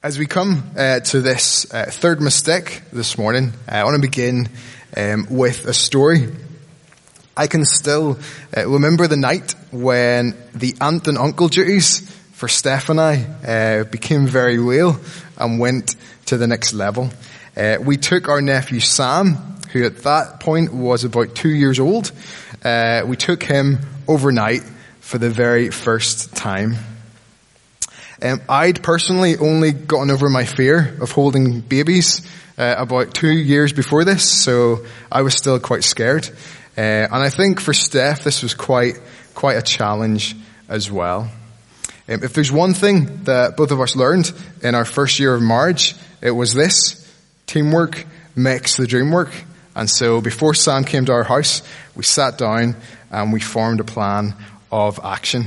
As we come to this third mistake this morning, I want to begin with a story. I can still remember the night when the aunt and uncle duties for Steph and I became very real and went to the next level. We took our nephew Sam, who at that point was about 2 years old. We took him overnight for the very first time. I'd personally only gotten over my fear of holding babies about 2 years before this, so I was still quite scared. And I think for Steph, this was quite a challenge as well. If there's one thing that both of us learned in our first year of marriage, it was this: teamwork makes the dream work. And so before Sam came to our house, we sat down and we formed a plan of action.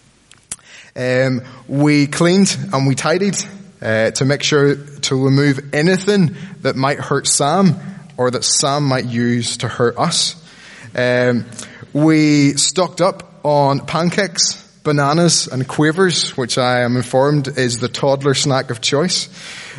We cleaned and we tidied to make sure to remove anything that might hurt Sam or that Sam might use to hurt us. We stocked up on pancakes, bananas and quavers, which I am informed is the toddler snack of choice.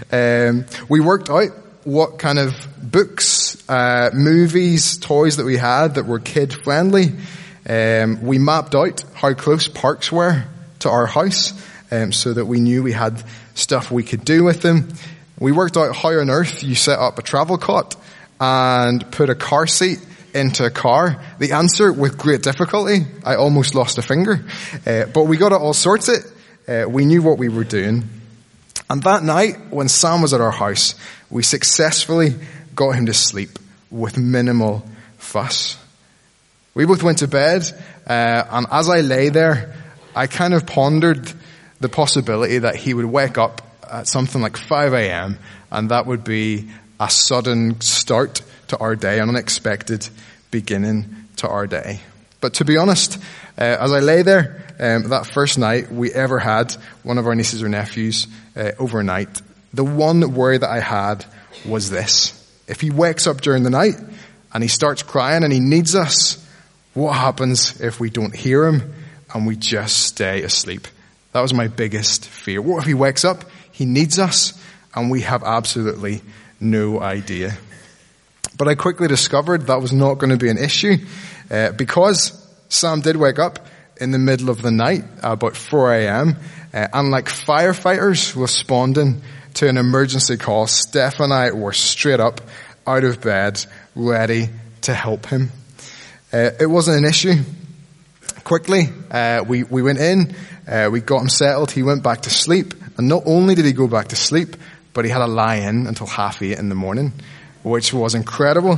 We worked out what kind of books, movies, toys that we had that were kid friendly. We mapped out how close parks were to our house, so that we knew we had stuff we could do with them. We worked out how on earth you set up a travel cot and put a car seat into a car. The answer, with great difficulty, I almost lost a finger, but we got it all sorted. We knew what we were doing. And that night, when Sam was at our house, we successfully got him to sleep with minimal fuss. We both went to bed, and as I lay there, I kind of pondered the possibility that he would wake up at something like 5 a.m. and that would be a sudden start to our day, an unexpected beginning to our day. But to be honest, as I lay there, that first night we ever had one of our nieces or nephews overnight, the one worry that I had was this: if he wakes up during the night and he starts crying and he needs us, what happens if we don't hear him and we just stay asleep? That was my biggest fear. What if he wakes up, he needs us, and we have absolutely no idea? But I quickly discovered that was not going to be an issue, because Sam did wake up in the middle of the night, about 4 a.m., and like firefighters responding to an emergency call, Steph and I were straight up out of bed, ready to help him. It wasn't an issue. Quickly, we went in, we got him settled, he went back to sleep, and not only did he go back to sleep, but he had a lie-in until 8:30 in the morning, which was incredible.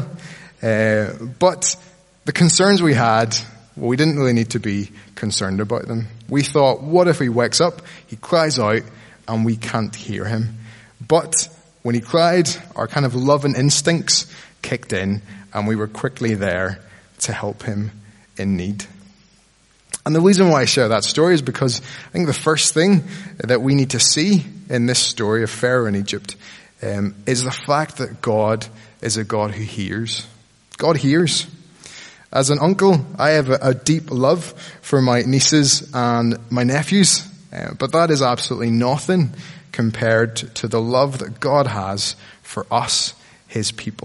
But the concerns we had, well, we didn't really need to be concerned about them. We thought, what if he wakes up, he cries out, and we can't hear him? But when he cried, our kind of loving instincts kicked in, and we were quickly there to help him in need. And the reason why I share that story is because I think the first thing that we need to see in this story of Pharaoh in Egypt is the fact that God is a God who hears. God hears. As an uncle, I have a deep love for my nieces and my nephews, but that is absolutely nothing compared to the love that God has for us, his people.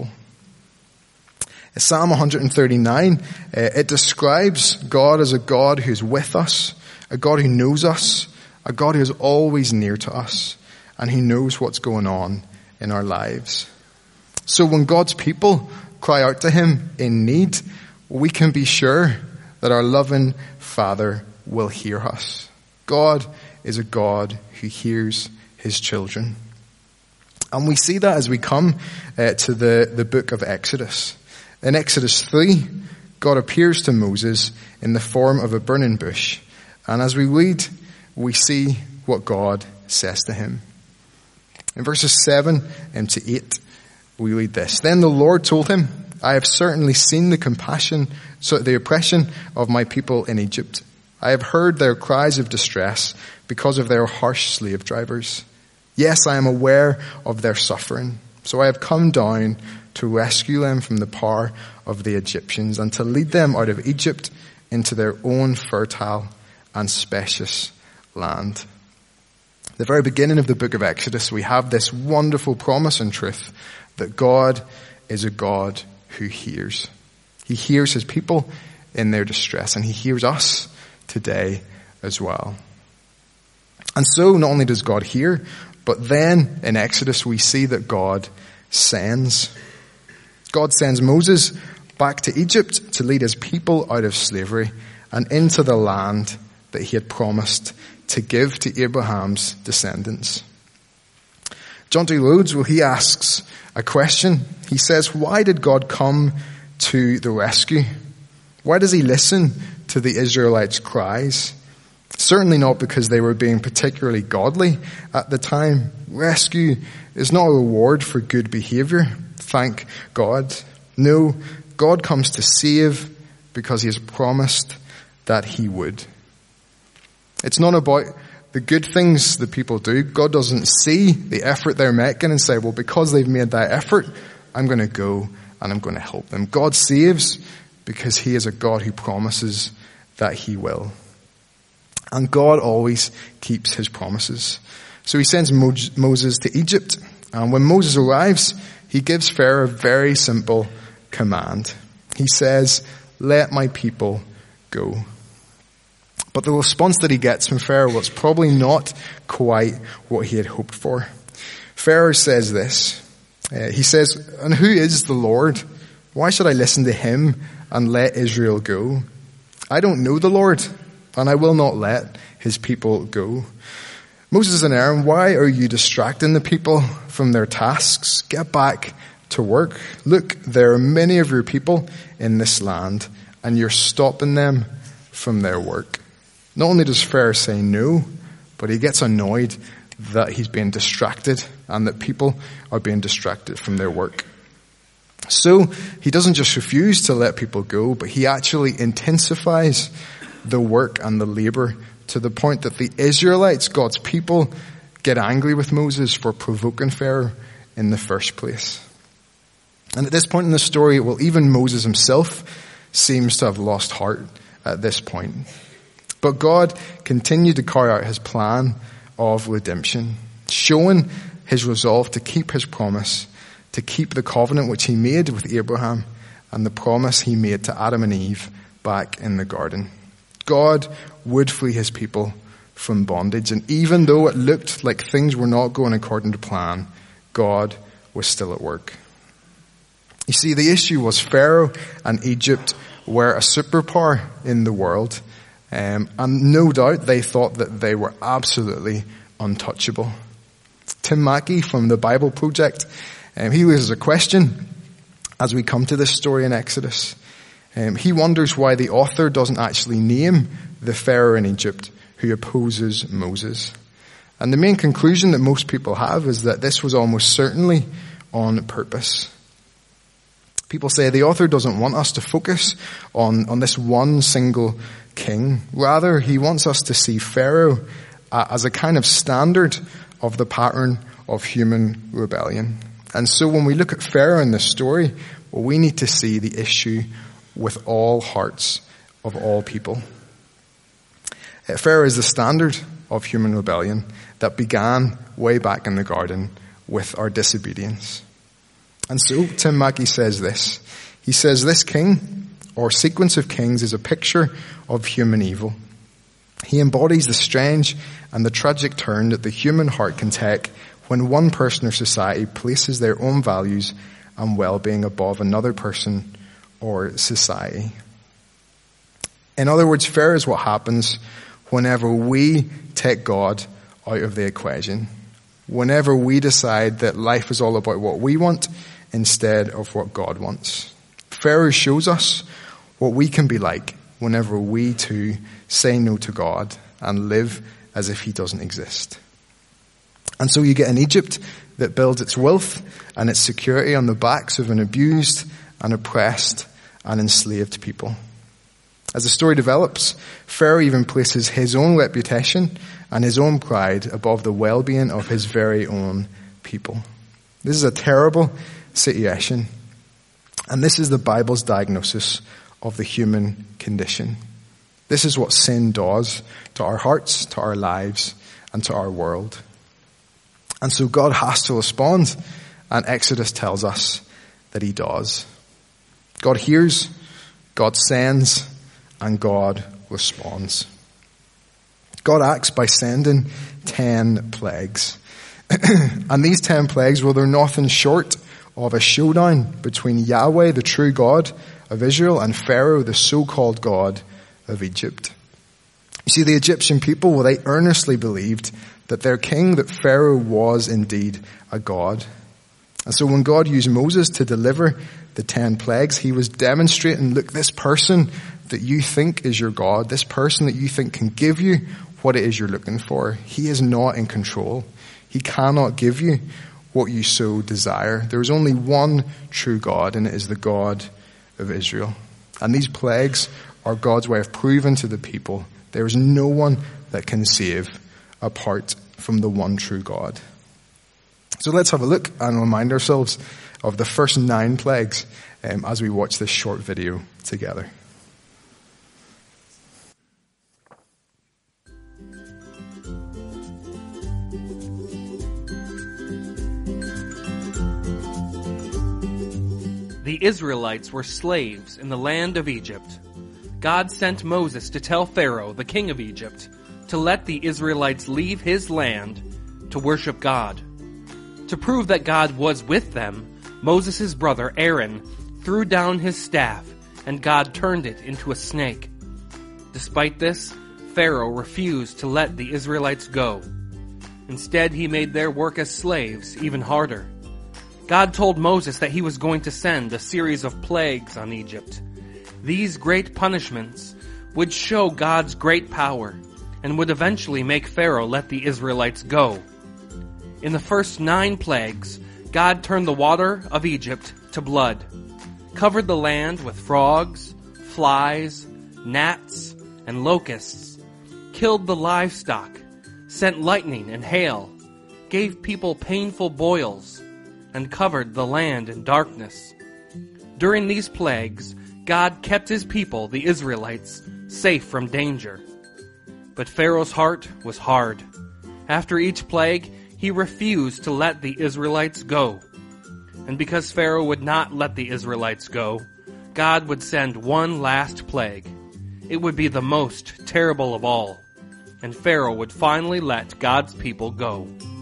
Psalm 139, it describes God as a God who's with us, a God who knows us, a God who is always near to us, and who knows what's going on in our lives. So when God's people cry out to him in need, we can be sure that our loving Father will hear us. God is a God who hears his children. And we see that as we come to the book of Exodus. In Exodus 3, God appears to Moses in the form of a burning bush. And as we read, we see what God says to him. In verses 7 to 8, we read this: Then the Lord told him, I have certainly seen the oppression of my people in Egypt. I have heard their cries of distress because of their harsh slave drivers. Yes, I am aware of their suffering. So I have come down to rescue them from the power of the Egyptians and to lead them out of Egypt into their own fertile and spacious land. The very beginning of the book of Exodus, we have this wonderful promise and truth that God is a God who hears. He hears his people in their distress, and he hears us today as well. And so not only does God hear, but then in Exodus we see that God sends. God sends Moses back to Egypt to lead his people out of slavery and into the land that he had promised to give to Abraham's descendants. John D. Rhodes, well, he asks a question. He says, why did God come to the rescue? Why does he listen to the Israelites' cries? Certainly not because they were being particularly godly at the time. Rescue is not a reward for good behavior, thank God. No, God comes to save because he has promised that he would. It's not about the good things that people do. God doesn't see the effort they're making and say, well, because they've made that effort, I'm going to go and I'm going to help them. God saves because he is a God who promises that he will. And God always keeps his promises. So he sends Moses to Egypt. And when Moses arrives, he gives Pharaoh a very simple command. He says, let my people go. But the response that he gets from Pharaoh was probably not quite what he had hoped for. Pharaoh says this. He says, and who is the Lord? Why should I listen to him and let Israel go? I don't know the Lord, and I will not let his people go. Moses and Aaron, why are you distracting the people from their tasks? Get back to work. Look, there are many of your people in this land, and you're stopping them from their work. Not only does Pharaoh say no, but he gets annoyed that he's being distracted and that people are being distracted from their work. So he doesn't just refuse to let people go, but he actually intensifies the work and the labor to the point that the Israelites, God's people, get angry with Moses for provoking Pharaoh in the first place. And at this point in the story, well, even Moses himself seems to have lost heart at this point. But God continued to carry out his plan of redemption, showing his resolve to keep his promise, to keep the covenant which he made with Abraham and the promise he made to Adam and Eve back in the garden. God would free his people from bondage, and even though it looked like things were not going according to plan, God was still at work. You see, the issue was Pharaoh and Egypt were a superpower in the world. And no doubt they thought that they were absolutely untouchable. Tim Mackey from the Bible Project, he raises a question as we come to this story in Exodus. He wonders why the author doesn't actually name the Pharaoh in Egypt who opposes Moses. And the main conclusion that most people have is that this was almost certainly on purpose. People say the author doesn't want us to focus on this one single king. Rather, he wants us to see Pharaoh as a kind of standard of the pattern of human rebellion. And so when we look at Pharaoh in this story, well, we need to see the issue with all hearts of all people. Pharaoh is the standard of human rebellion that began way back in the garden with our disobedience. And so Tim Mackey says this. He says this king, or sequence of kings, is a picture of human evil. He embodies the strange and the tragic turn that the human heart can take when one person or society places their own values and well-being above another person or society. In other words, Pharaoh is what happens whenever we take God out of the equation. Whenever we decide that life is all about what we want instead of what God wants. Pharaoh shows us what we can be like whenever we too say no to God and live as if he doesn't exist. And so you get an Egypt that builds its wealth and its security on the backs of an abused and oppressed and enslaved people. As the story develops, Pharaoh even places his own reputation and his own pride above the well-being of his very own people. This is a terrible situation. And this is the Bible's diagnosis of the human condition. This is what sin does to our hearts, to our lives, and to our world. And so God has to respond, and Exodus tells us that he does. God hears, God sends, and God responds. God acts by sending 10 plagues. And these 10 plagues, well, they're nothing short of a showdown between Yahweh, the true God of Israel, and Pharaoh, the so-called God of Egypt. You see, the Egyptian people, well, they earnestly believed that their king, that Pharaoh, was indeed a god. And so when God used Moses to deliver the 10 plagues, he was demonstrating, look, this person that you think is your God, this person that you think can give you what it is you're looking for, he is not in control. He cannot give you what you so desire. There is only one true God, and it is the God of Israel. And these plagues are God's way of proving to the people there is no one that can save apart from the one true God. So let's have a look and remind ourselves of the first 9 plagues as we watch this short video together. The Israelites were slaves in the land of Egypt. God sent Moses to tell Pharaoh, the king of Egypt, to let the Israelites leave his land to worship God. To prove that God was with them, Moses' brother Aaron threw down his staff, and God turned it into a snake. Despite this, Pharaoh refused to let the Israelites go. Instead, he made their work as slaves even harder. God told Moses that he was going to send a series of plagues on Egypt. These great punishments would show God's great power and would eventually make Pharaoh let the Israelites go. In the first 9 plagues, God turned the water of Egypt to blood, covered the land with frogs, flies, gnats, and locusts, killed the livestock, sent lightning and hail, gave people painful boils, and covered the land in darkness. During these plagues, God kept his people, the Israelites, safe from danger. But Pharaoh's heart was hard. After each plague, he refused to let the Israelites go. And because Pharaoh would not let the Israelites go, God would send one last plague. It would be the most terrible of all, and Pharaoh would finally let God's people go.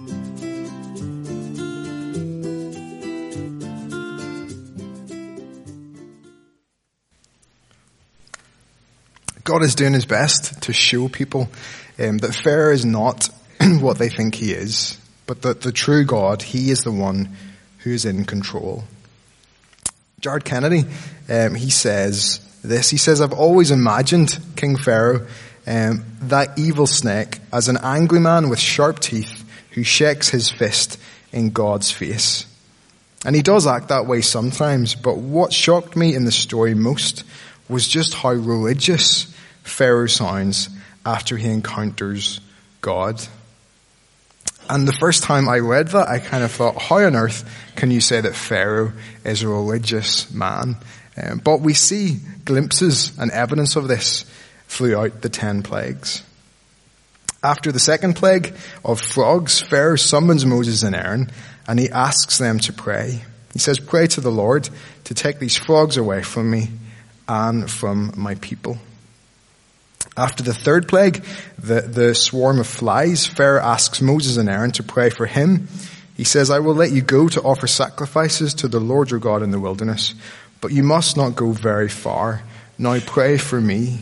God is doing his best to show people that Pharaoh is not what they think he is, but that the true God, he is the one who is in control. Jared Kennedy, he says this. He says, I've always imagined King Pharaoh, that evil snake, as an angry man with sharp teeth who shakes his fist in God's face. And he does act that way sometimes, but what shocked me in the story most was just how religious Pharaoh sounds after he encounters God. And the first time I read that, I kind of thought, how on earth can you say that Pharaoh is a religious man? But we see glimpses and evidence of this throughout the 10 plagues. After the second plague of frogs, Pharaoh summons Moses and Aaron, and he asks them to pray. He says, pray to the Lord to take these frogs away from me and from my people. After the third plague, the swarm of flies, Pharaoh asks Moses and Aaron to pray for him. He says, I will let you go to offer sacrifices to the Lord your God in the wilderness, but you must not go very far. Now pray for me.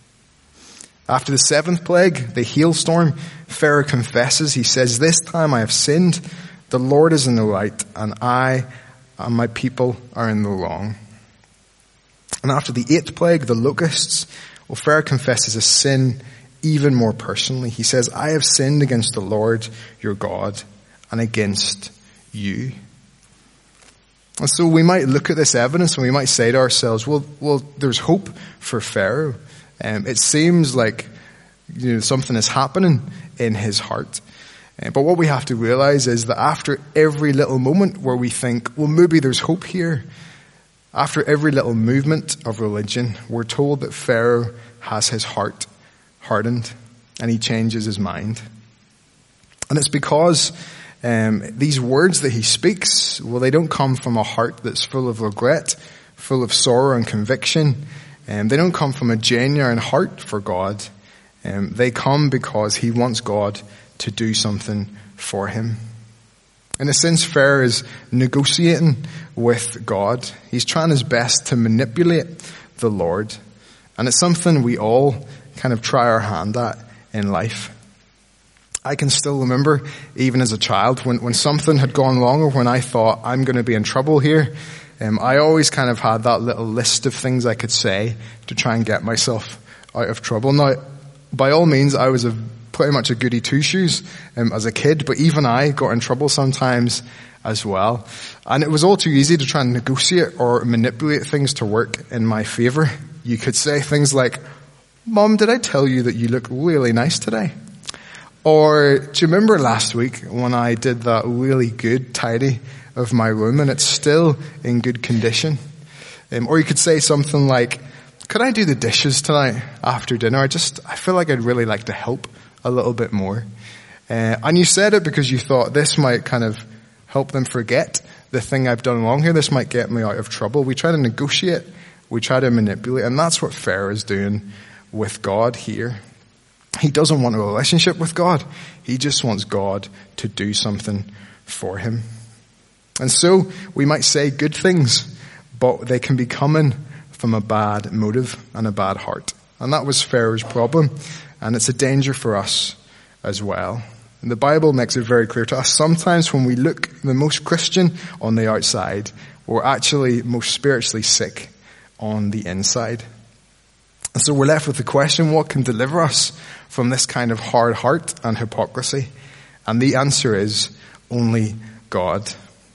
After the 7th plague, the hailstorm, Pharaoh confesses. He says, this time I have sinned. The Lord is in the right, and I and my people are in the wrong. And after the 8th plague, the locusts, well, Pharaoh confesses a sin even more personally. He says, I have sinned against the Lord your God and against you. And so we might look at this evidence and we might say to ourselves, well, there's hope for Pharaoh. It seems like something is happening in his heart. But what we have to realize is that after every little moment where we think, well, maybe there's hope here, after every little movement of religion, we're told that Pharaoh has his heart hardened and he changes his mind. And it's because These words that he speaks, well, they don't come from a heart that's full of regret, full of sorrow and conviction. They don't come from a genuine heart for God. They come because he wants God to do something for him. In a sense, Pharaoh is negotiating with God. He's trying his best to manipulate the Lord. And it's something we all kind of try our hand at in life. I can still remember, even as a child, when something had gone wrong or when I thought, I'm going to be in trouble here, I always kind of had that little list of things I could say to try and get myself out of trouble. Now, by all means, I was pretty much a goody two-shoes as a kid, but even I got in trouble sometimes as well. And it was all too easy to try and negotiate or manipulate things to work in my favor. You could say things like, Mom, did I tell you that you look really nice today? Or, do you remember last week when I did that really good tidy of my room and it's still in good condition? Or you could say something like, could I do the dishes tonight after dinner? I feel like I'd really like to help a little bit more. And you said it because you thought this might kind of help them forget the thing I've done wrong here. This might get me out of trouble. We try to negotiate. We try to manipulate. And that's what Pharaoh is doing with God here. He doesn't want a relationship with God. He just wants God to do something for him. And so we might say good things, but they can be coming from a bad motive and a bad heart. And that was Pharaoh's problem. And it's a danger for us as well. And the Bible makes it very clear to us. Sometimes when we look the most Christian on the outside, we're actually most spiritually sick on the inside. And so we're left with the question, what can deliver us from this kind of hard heart and hypocrisy? And the answer is only God.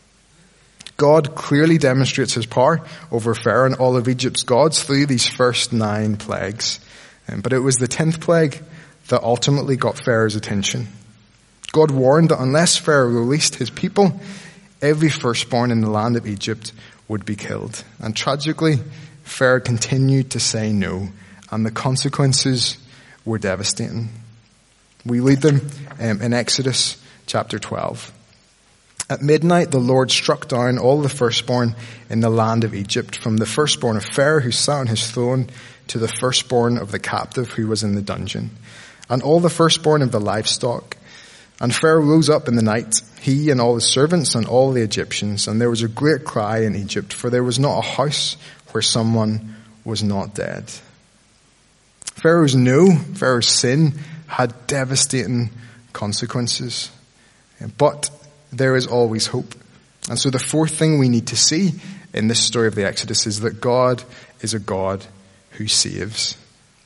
God clearly demonstrates his power over Pharaoh and all of Egypt's gods through these first 9 plagues. But it was the 10th plague that ultimately got Pharaoh's attention. God warned that unless Pharaoh released his people, every firstborn in the land of Egypt would be killed. And tragically, Pharaoh continued to say no, and the consequences were devastating. We read them in Exodus chapter 12. At midnight, the Lord struck down all the firstborn in the land of Egypt, from the firstborn of Pharaoh who sat on his throne to the firstborn of the captive who was in the dungeon, and all the firstborn of the livestock. And Pharaoh rose up in the night, he and all his servants and all the Egyptians, and there was a great cry in Egypt, for there was not a house where someone was not dead. Pharaoh's sin had devastating consequences. But there is always hope. And so the fourth thing we need to see in this story of the Exodus is that God is a God who saves.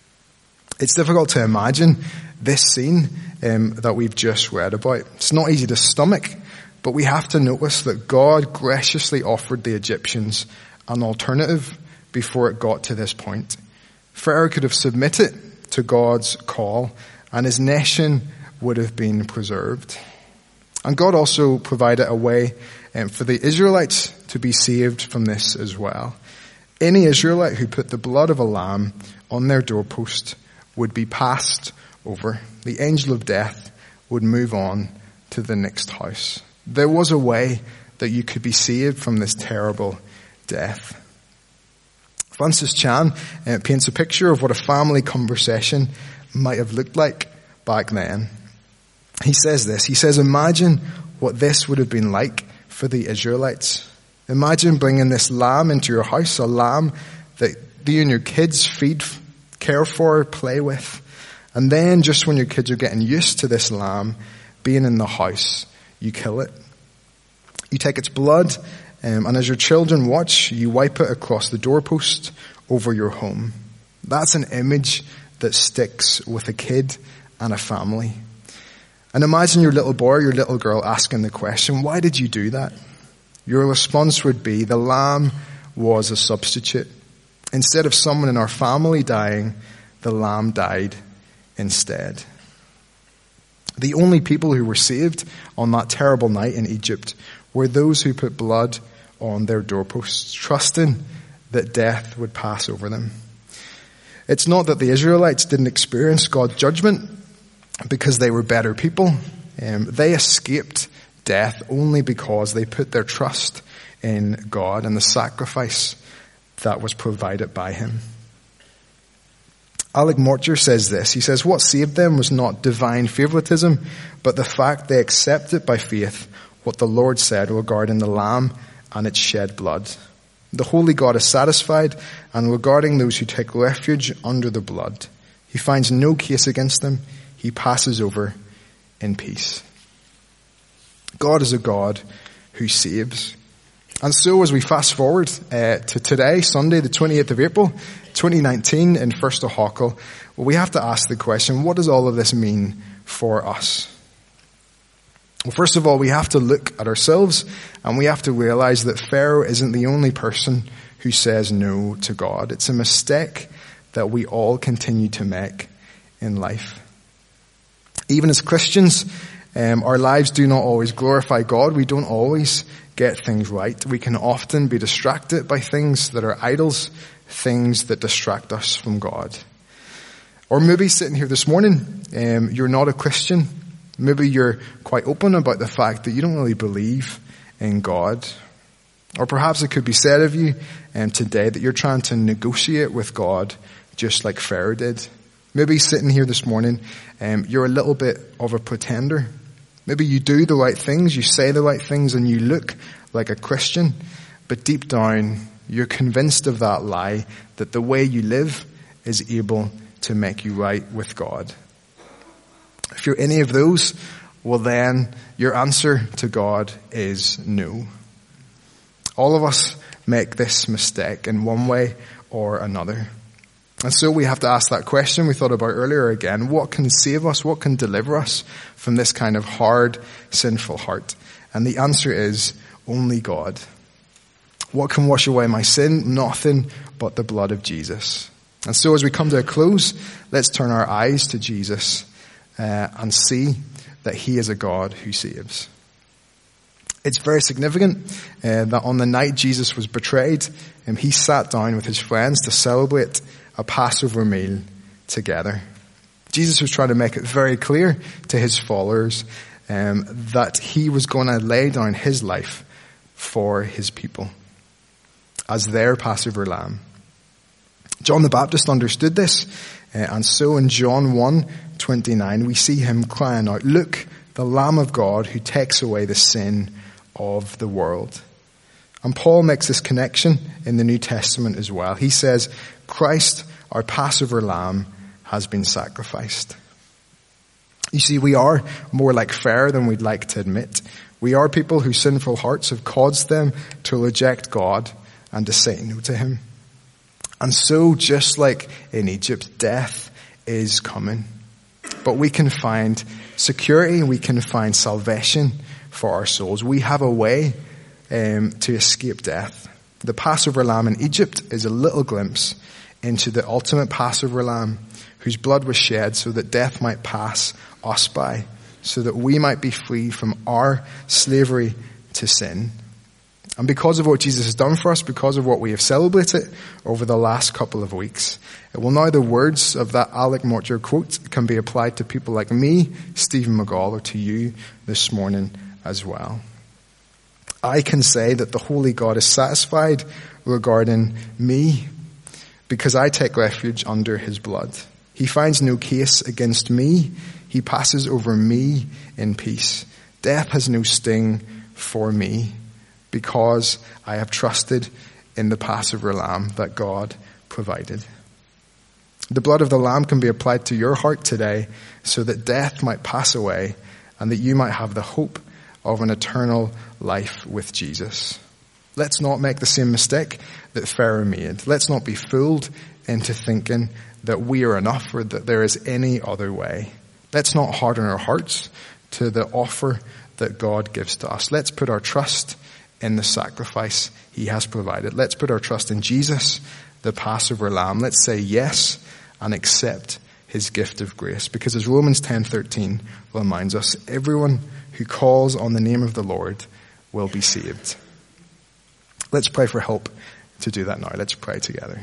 It's difficult to imagine this scene that we've just read about. It's not easy to stomach, but we have to notice that God graciously offered the Egyptians an alternative before it got to this point. Pharaoh could have submitted to God's call, and his nation would have been preserved. And God also provided a way for the Israelites to be saved from this as well. Any Israelite who put the blood of a lamb on their doorpost would be passed over. The angel of death would move on to the next house. There was a way that you could be saved from this terrible death. Francis Chan paints a picture of what a family conversation might have looked like back then. He says this, he says, imagine what this would have been like for the Israelites. Imagine bringing this lamb into your house, a lamb that you and your kids feed, care for, play with. And then just when your kids are getting used to this lamb being in the house, you kill it. You take its blood, and as your children watch, you wipe it across the doorpost over your home. That's an image that sticks with a kid and a family. And imagine your little boy or your little girl asking the question, why did you do that? Your response would be, the lamb was a substitute. Instead of someone in our family dying, the lamb died instead. The only people who were saved on that terrible night in Egypt were those who put blood on their doorposts, trusting that death would pass over them. It's not that the Israelites didn't experience God's judgment because they were better people. They escaped death only because they put their trust in God and the sacrifice that was provided by him. Alec Mortimer says this. He says, what saved them was not divine favoritism, but the fact they accepted by faith what the Lord said regarding the Lamb and its shed blood. The holy God is satisfied, and regarding those who take refuge under the blood, he finds no case against them. He passes over in peace. God is a God who saves. And so as we fast forward to today, Sunday, the 28th of April, 2019 in First O'Hackle, we have to ask the question, what does all of this mean for us? Well, first of all, we have to look at ourselves and we have to realize that Pharaoh isn't the only person who says no to God. It's a mistake that we all continue to make in life. Even as Christians, our lives do not always glorify God. We don't always get things right. We can often be distracted by things that are idols, things that distract us from God. Or maybe sitting here this morning, you're not a Christian. Maybe you're quite open about the fact that you don't really believe in God. Or perhaps it could be said of you today that you're trying to negotiate with God just like Pharaoh did. Maybe sitting here this morning, you're a little bit of a pretender. Maybe you do the right things, you say the right things, and you look like a Christian, but deep down, you're convinced of that lie that the way you live is able to make you right with God. If you're any of those, well then, your answer to God is no. All of us make this mistake in one way or another. And so we have to ask that question we thought about earlier again. What can save us? What can deliver us from this kind of hard, sinful heart? And the answer is only God. What can wash away my sin? Nothing but the blood of Jesus. And so as we come to a close, let's turn our eyes to Jesus and see that he is a God who saves. It's very significant that on the night Jesus was betrayed, he sat down with his friends to celebrate a Passover meal together. Jesus was trying to make it very clear to his followers that he was going to lay down his life for his people as their Passover lamb. John the Baptist understood this, and so in John 1:29 we see him crying out, "Look, the Lamb of God who takes away the sin of the world." And Paul makes this connection in the New Testament as well. He says, Christ, our Passover lamb, has been sacrificed. You see, we are more like Pharaoh than we'd like to admit. We are people whose sinful hearts have caused them to reject God and to say no to him. And so, just like in Egypt, death is coming. But we can find security, we can find salvation for our souls. We have a way to escape death. The Passover lamb in Egypt is a little glimpse into the ultimate Passover lamb whose blood was shed so that death might pass us by, so that we might be free from our slavery to sin. And because of what Jesus has done for us, because of what we have celebrated over the last couple of weeks, well, now the words of that Alec Mortimer quote can be applied to people like me, Stephen McGall, or to you this morning as well. I can say that the Holy God is satisfied regarding me because I take refuge under his blood. He finds no case against me. He passes over me in peace. Death has no sting for me because I have trusted in the Passover lamb that God provided. The blood of the lamb can be applied to your heart today so that death might pass away and that you might have the hope of an eternal life with Jesus. Let's not make the same mistake that Pharaoh made. Let's not be fooled into thinking that we are enough or that there is any other way. Let's not harden our hearts to the offer that God gives to us. Let's put our trust in the sacrifice he has provided. Let's put our trust in Jesus, the Passover lamb. Let's say yes and accept his gift of grace. Because as Romans 10:13 reminds us, everyone who calls on the name of the Lord will be saved. Let's pray for help to do that now. Let's pray together.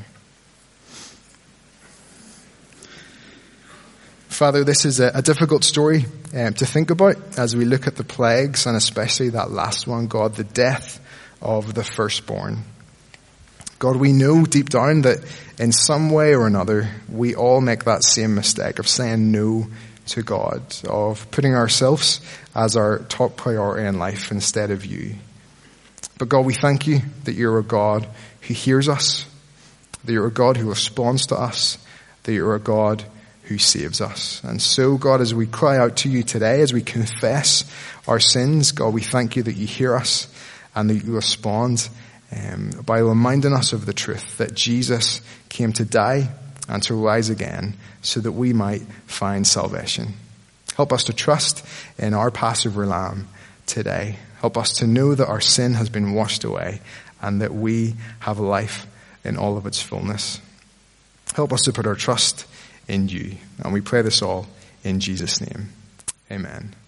Father, this is a difficult story to think about as we look at the plagues, and especially that last one, God, the death of the firstborn. God, we know deep down that in some way or another, we all make that same mistake of saying no to God, of putting ourselves as our top priority in life instead of you. But God, we thank you that you're a God who hears us, that you're a God who responds to us, that you're a God who saves us. And so, God, as we cry out to you today, as we confess our sins, God, we thank you that you hear us and that you respond by reminding us of the truth that Jesus came to die and to rise again so that we might find salvation. Help us to trust in our Passover Lamb today. Help us to know that our sin has been washed away and that we have life in all of its fullness. Help us to put our trust in you. And we pray this all in Jesus' name. Amen.